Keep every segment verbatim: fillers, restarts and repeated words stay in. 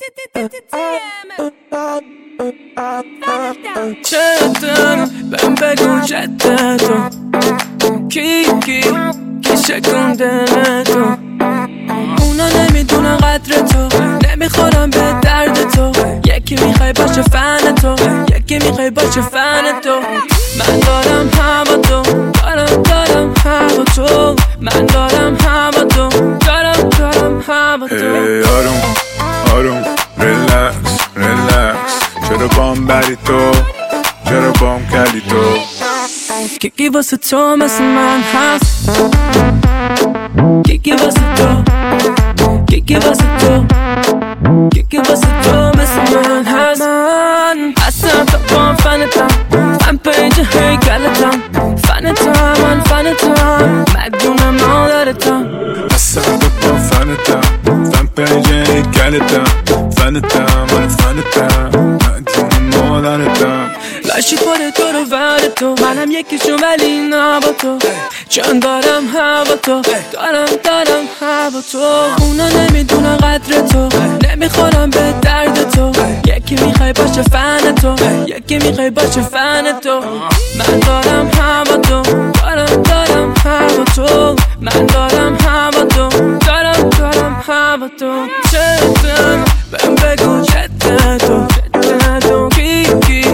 چطور بهم بگو جده تو کی کی کی شکونده تو اونا نمیدونن قدر تو نمیخورم به درد تو یکی میخوای باشه فن تو یکی میخوای باشه فن تو من دارم هوا تو دارم دارم هوا تو من دارم هوا تو دارم دارم هوا تو ای آروم آروم ریلکس ریلکس چرا بام بری تو چرا بام کردی تو کیکی واسه تو مثل من هست کیکی واسه تو کیکی واسه تو کیکی واسه تو مثل من هست من اصلا تا بام فنتم فن پیج هیکلتم فنتم من فنتم مدیون مادرتم اصلا تا بام فنتم فن پیج هیکلتم فنتم من فنتم مدیون مادرتم لاشی پاره تو رو ور تو منم یکیشون ولی نه با تو چون دارم هوا تو دارم دارم هوا تو اونا نمیدونن قدر تو نمیخورم به درد تو یکی میخوای باشه فن تو یکی میخوای باشه فن تو من دارم هوا تو دارم دارم هوا تو من دارم هوا تو دارم دارم هوا تو چطور بهم بگو جده تو جده تو کی کی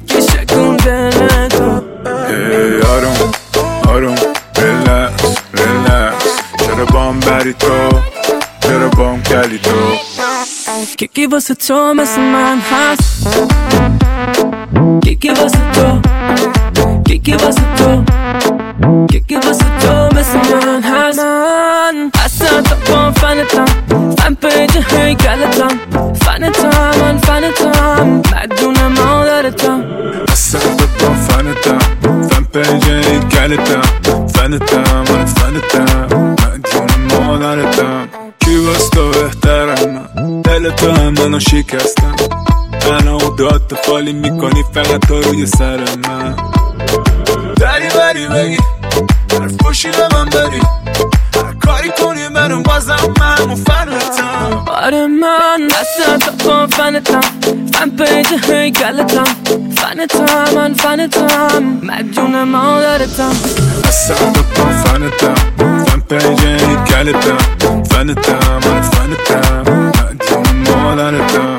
ای آروم آروم ریلکس ریلکس چرا بام بری تو چرا بام کردی تو کیکی واسه تو مثل من هست کیکی واسه تو کیکی واسه تو کیکی واسه تو مثل من هست من اصلا تا بام فنتم فن پیج هیکلتم فنتم من فنتم مدیون مادرتم اصلا تا بام فنتم فن پیج هیکلتم فنتم من فنتم مدیون مادرتم کی واس تو بهترم دل تو هم منو شکستم منو و داد تو خالی میکنی فقط تو روی سر من دری بری بگی حرف پشی به من داری هر کاری کنی منو بازم من مفنتم آره من اصلا تا با فنتم فن پیج هیکلتم فنتم من فنتم مدیون مادرتم اصلا تا با فنتم فن پیج هیکلتم فنتم من فنتم مدیون مادرتم